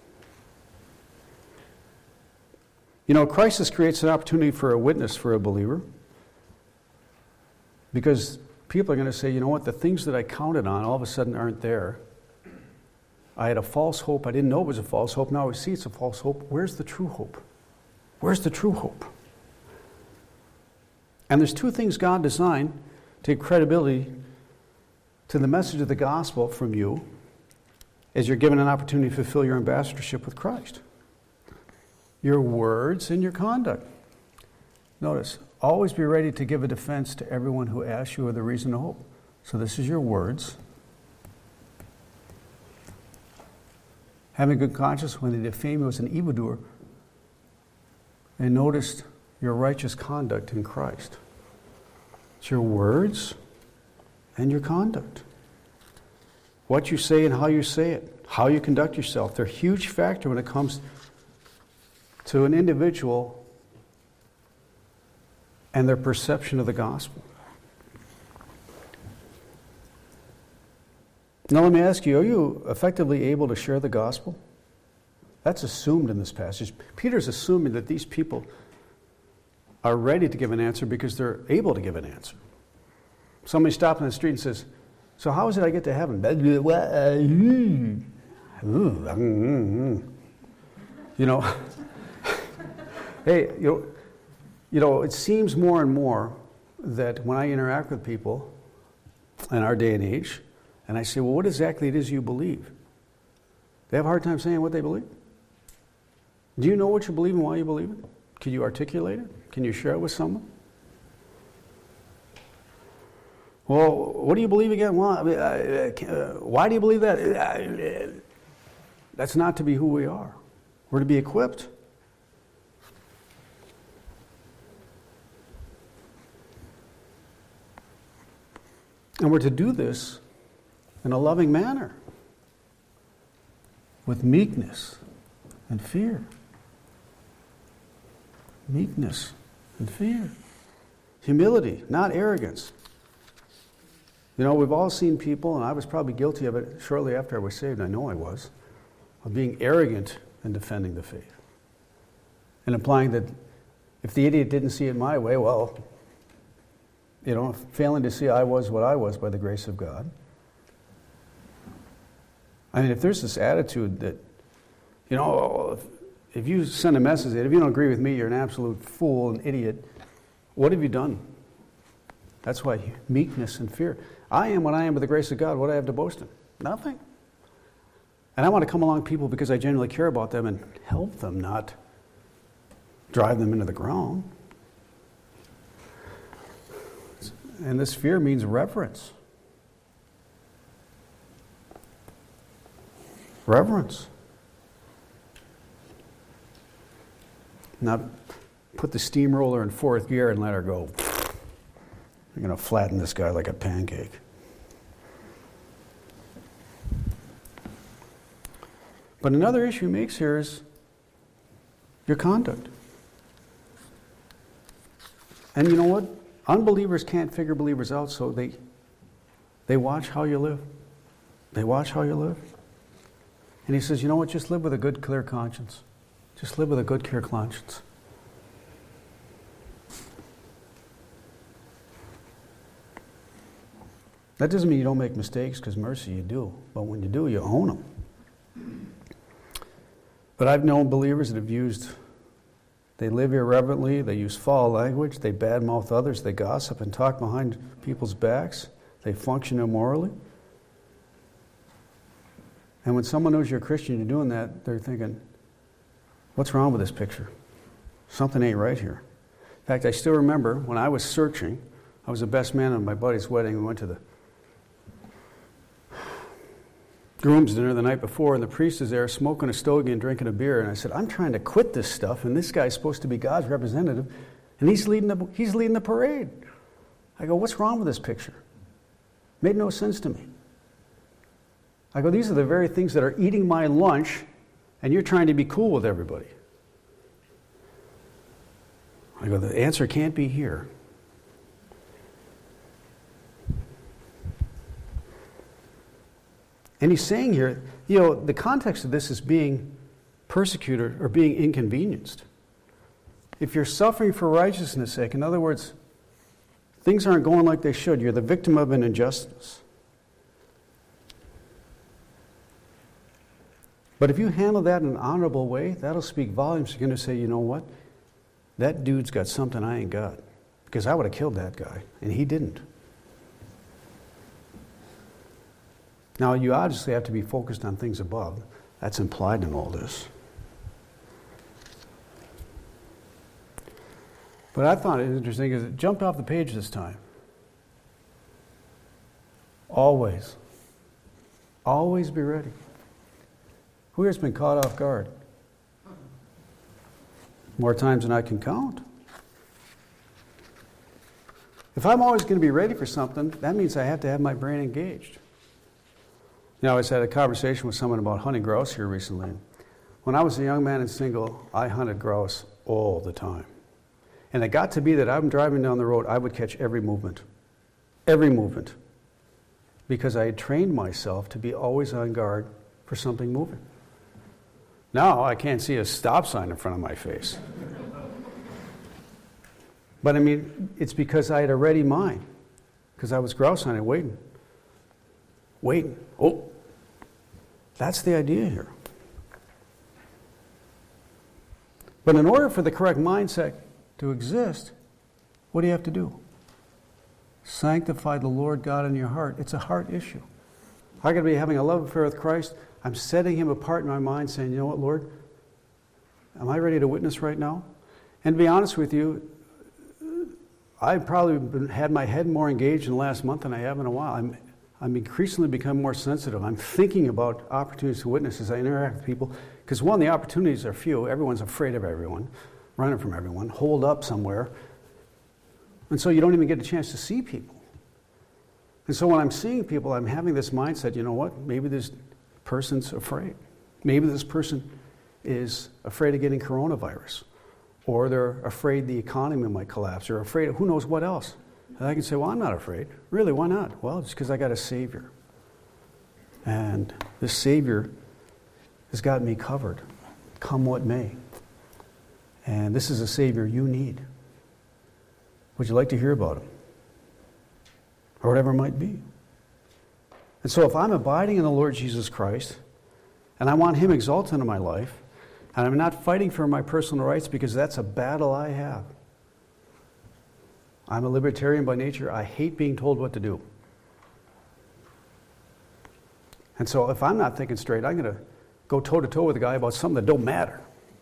You know, crisis creates an opportunity for a witness for a believer, because people are going to say, you know what, the things that I counted on all of a sudden aren't there. I had a false hope. I didn't know it was a false hope. Now I see it's a false hope. Where's the true hope? Where's the true hope? And there's two things God designed to give credibility to the message of the gospel from you as you're given an opportunity to fulfill your ambassadorship with Christ. Your words and your conduct. Notice, always be ready to give a defense to everyone who asks you of the reason to hope. So this is your words. Having a good conscience when they defame you as an evildoer, and notice your righteous conduct in Christ. It's your words and your conduct. What you say and how you say it, how you conduct yourself. They're a huge factor when it comes to an individual and their perception of the gospel. Now let me ask you, are you effectively able to share the gospel? That's assumed in this passage. Peter's assuming that these people are ready to give an answer because they're able to give an answer. Somebody stops in the street and says, so how is it I get to heaven? You know, hey, you know, you know, it seems more and more that when I interact with people in our day and age, and I say, well, what exactly it is you believe? They have a hard time saying what they believe. Do you know what you believe and why you believe it? Can you articulate it? Can you share it with someone? Well, what do you believe again? Well, I mean, uh, why do you believe that? That's not to be who we are. We're to be equipped. And we're to do this in a loving manner, with meekness and fear. Meekness and fear. Humility, not arrogance. You know, we've all seen people, and I was probably guilty of it shortly after I was saved, I know I was, of being arrogant in defending the faith. And implying that if the idiot didn't see it my way, well, you know, failing to see I was what I was by the grace of God. I mean, if there's this attitude that, you know, if, if you send a message that if you don't agree with me, you're an absolute fool, an idiot, what have you done? That's why meekness and fear. I am what I am by the grace of God. What do I have to boast in? Nothing. And I want to come along people because I genuinely care about them and help them, not drive them into the ground. And this fear means reverence. Reverence. Not put the steamroller in fourth gear and let her go. You're going to flatten this guy like a pancake. But another issue he makes here is your conduct. And you know what? Unbelievers can't figure believers out, so they they watch how you live. They watch how you live. And he says, you know what? Just live with a good, clear conscience. Just live with a good, clear conscience. That doesn't mean you don't make mistakes, because mercy you do. But when you do, you own them. But I've known believers that have used, they live irreverently, they use foul language, they badmouth others, they gossip and talk behind people's backs, they function immorally. And when someone knows you're a Christian, you're doing that, they're thinking, what's wrong with this picture? Something ain't right here. In fact, I still remember when I was searching, I was the best man at my buddy's wedding. We went to the groom's dinner the night before, and the priest is there smoking a stogie and drinking a beer. And I said, I'm trying to quit this stuff, and this guy's supposed to be God's representative, and he's leading the, he's leading the parade. I go, what's wrong with this picture? Made no sense to me. I go, these are the very things that are eating my lunch, and you're trying to be cool with everybody. I go, the answer can't be here. And he's saying here, you know, the context of this is being persecuted or being inconvenienced. If you're suffering for righteousness' sake, in other words, things aren't going like they should, you're the victim of an injustice. But if you handle that in an honorable way, that'll speak volumes. You're going to say, you know what? That dude's got something I ain't got. Because I would have killed that guy, and he didn't. Now, you obviously have to be focused on things above. That's implied in all this. But I thought it was interesting because it jumped off the page this time. Always. Always be ready. Who here's been caught off guard? More times than I can count. If I'm always going to be ready for something, that means I have to have my brain engaged. You know, I just had a conversation with someone about hunting grouse here recently. When I was a young man and single, I hunted grouse all the time. And it got to be that I'm driving down the road, I would catch every movement. Every movement. Because I had trained myself to be always on guard for something moving. Now I can't see a stop sign in front of my face. But I mean, it's because I had a ready mind. Because I was grouse hunting, waiting. Waiting. Oh, that's the idea here. But in order for the correct mindset to exist, what do you have to do? Sanctify the Lord God in your heart. It's a heart issue. I got to be having a love affair with Christ. I'm setting him apart in my mind, saying, you know what, Lord? Am I ready to witness right now? And to be honest with you, I've probably been, had my head more engaged in the last month than I have in a while. I'm, I'm increasingly becoming more sensitive. I'm thinking about opportunities to witness as I interact with people. Because one, the opportunities are few. Everyone's afraid of everyone, running from everyone, holed up somewhere. And so you don't even get a chance to see people. And so when I'm seeing people, I'm having this mindset, you know what? Maybe this person's afraid. Maybe this person is afraid of getting coronavirus. Or they're afraid the economy might collapse. Or afraid of who knows what else. And I can say, well, I'm not afraid. Really, why not? Well, it's because I got a Savior. And this Savior has got me covered, come what may. And this is a Savior you need. Would you like to hear about him? Or whatever it might be. And so if I'm abiding in the Lord Jesus Christ, and I want him exalted in my life, and I'm not fighting for my personal rights because that's a battle I have. I'm a libertarian by nature. I hate being told what to do. And so if I'm not thinking straight, I'm going to go toe-to-toe with a guy about something that don't matter.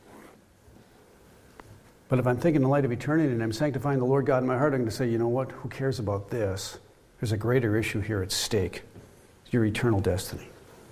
But if I'm thinking in the light of eternity and I'm sanctifying the Lord God in my heart, I'm going to say, you know what? Who cares about this? There's a greater issue here at stake. Your eternal destiny.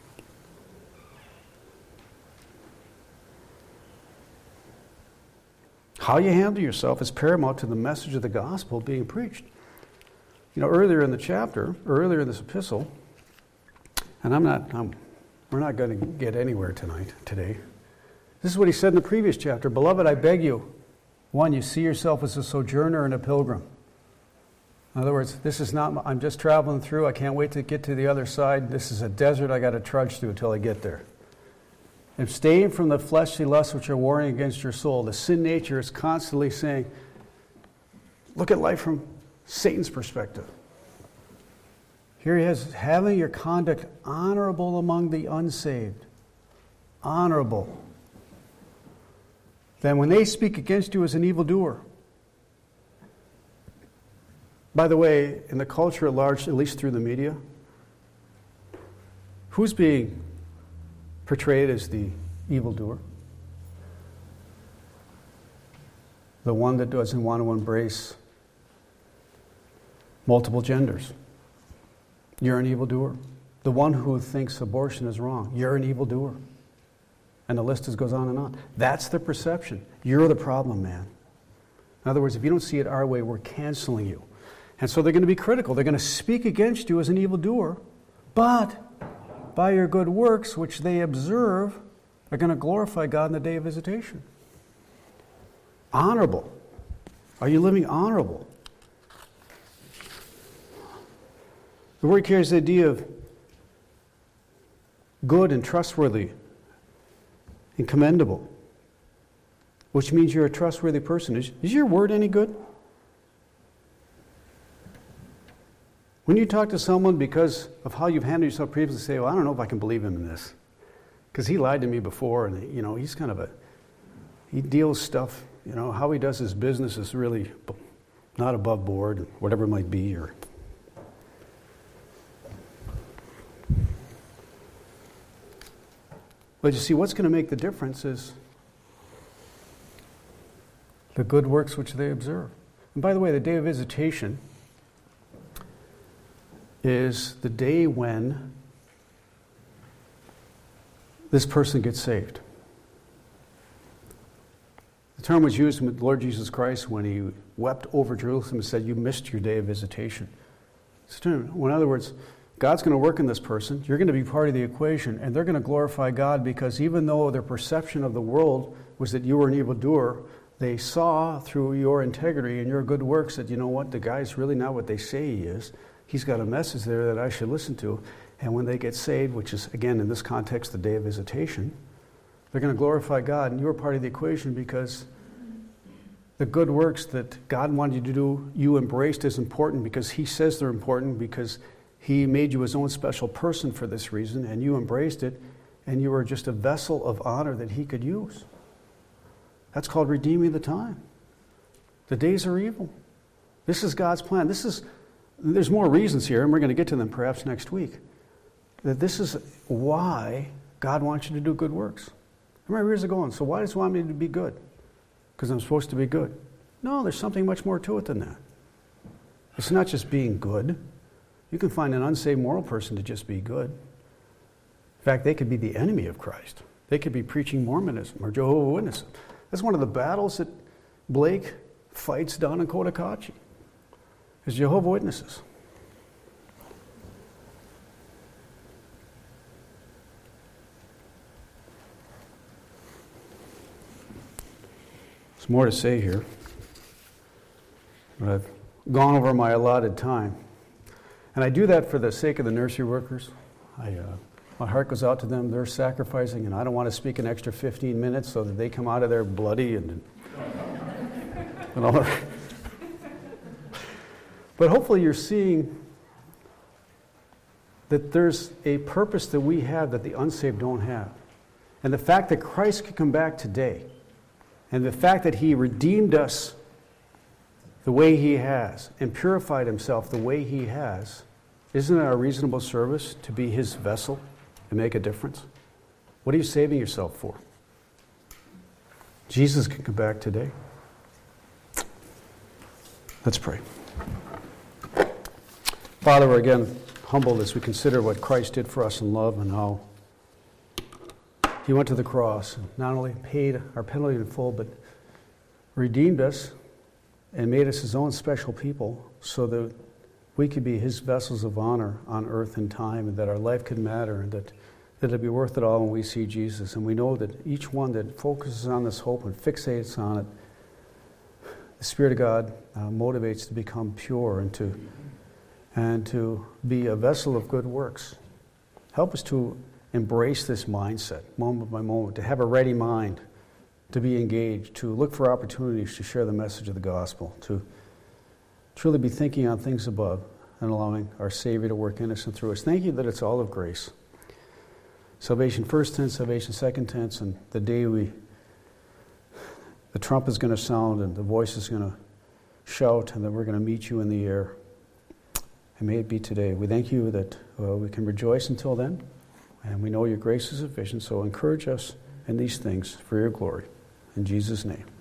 How you handle yourself is paramount to the message of the gospel being preached. You know, earlier in the chapter, earlier in this epistle, and I'm not, I'm, we're not going to get anywhere tonight, today. This is what he said in the previous chapter. Beloved, I beg you, one, you see yourself as a sojourner and a pilgrim. In other words, this is not, I'm just traveling through, I can't wait to get to the other side. This is a desert I got to trudge through until I get there. Abstain from the fleshly lusts which are warring against your soul. The sin nature is constantly saying, look at life from Satan's perspective. Here he is, having your conduct honorable among the unsaved. Honorable. Then when they speak against you as an evildoer. By the way, in the culture at large, at least through the media, who's being portrayed as the evildoer? The one that doesn't want to embrace multiple genders. You're an evildoer. The one who thinks abortion is wrong. You're an evildoer. And the list goes on and on. That's the perception. You're the problem, man. In other words, if you don't see it our way, we're canceling you. And so they're going to be critical. They're going to speak against you as an evildoer, but by your good works, which they observe, are going to glorify God in the day of visitation. Honorable. Are you living honorable? The word carries the idea of good and trustworthy and commendable, which means you're a trustworthy person. Is, is your word any good? When you talk to someone because of how you've handled yourself previously, say, well, I don't know if I can believe him in this. Because he lied to me before, and you know, he's kind of a, he deals stuff, you know, how he does his business is really not above board, whatever it might be, or but you see, what's going to make the difference is the good works which they observe. And by the way, the day of visitation is the day when this person gets saved. The term was used with Lord Jesus Christ when he wept over Jerusalem and said, you missed your day of visitation. So in other words, God's going to work in this person, you're going to be part of the equation, and they're going to glorify God because even though their perception of the world was that you were an evildoer, they saw through your integrity and your good works that, you know what, the guy's really not what they say he is. He's got a message there that I should listen to. And when they get saved, which is, again, in this context, the day of visitation, they're going to glorify God, and you're part of the equation because the good works that God wanted you to do, you embraced as important because he says they're important, because he made you his own special person for this reason, and you embraced it, and you were just a vessel of honor that he could use. That's called redeeming the time. The days are evil. This is God's plan. This is, there's more reasons here, and we're going to get to them perhaps next week, that this is why God wants you to do good works. I remember years ago, so why does he want me to be good? Because I'm supposed to be good. No, there's something much more to it than that. It's not just being good. You can find an unsaved moral person to just be good. In fact, they could be the enemy of Christ. They could be preaching Mormonism or Jehovah's Witnesses. That's one of the battles that Blake fights down in Cotacachi, is Jehovah's Witnesses. There's more to say here, but I've gone over my allotted time. And I do that for the sake of the nursery workers. I, uh, my heart goes out to them. They're sacrificing, and I don't want to speak an extra fifteen minutes so that they come out of there bloody and, and all that. But hopefully you're seeing that there's a purpose that we have that the unsaved don't have. And the fact that Christ could come back today, and the fact that he redeemed us the way he has and purified himself the way he has, isn't it our reasonable service to be his vessel and make a difference? What are you saving yourself for? Jesus can come back today. Let's pray. Father, we're again humbled as we consider what Christ did for us in love and how he went to the cross and not only paid our penalty in full, but redeemed us and made us his own special people so that we could be his vessels of honor on earth and time, and that our life could matter, and that, that it'll be worth it all when we see Jesus. And we know that each one that focuses on this hope and fixates on it, the Spirit of God uh, motivates to become pure and to, and to be a vessel of good works. Help us to embrace this mindset, moment by moment, to have a ready mind, to be engaged, to look for opportunities to share the message of the gospel, to truly be thinking on things above and allowing our Savior to work in us and through us. Thank you that it's all of grace. Salvation first tense, salvation second tense, and the day we, the trump is going to sound and the voice is going to shout, and then we're going to meet you in the air. And may it be today. We thank you that uh, we can rejoice until then, and we know your grace is sufficient, so encourage us in these things for your glory. In Jesus' name.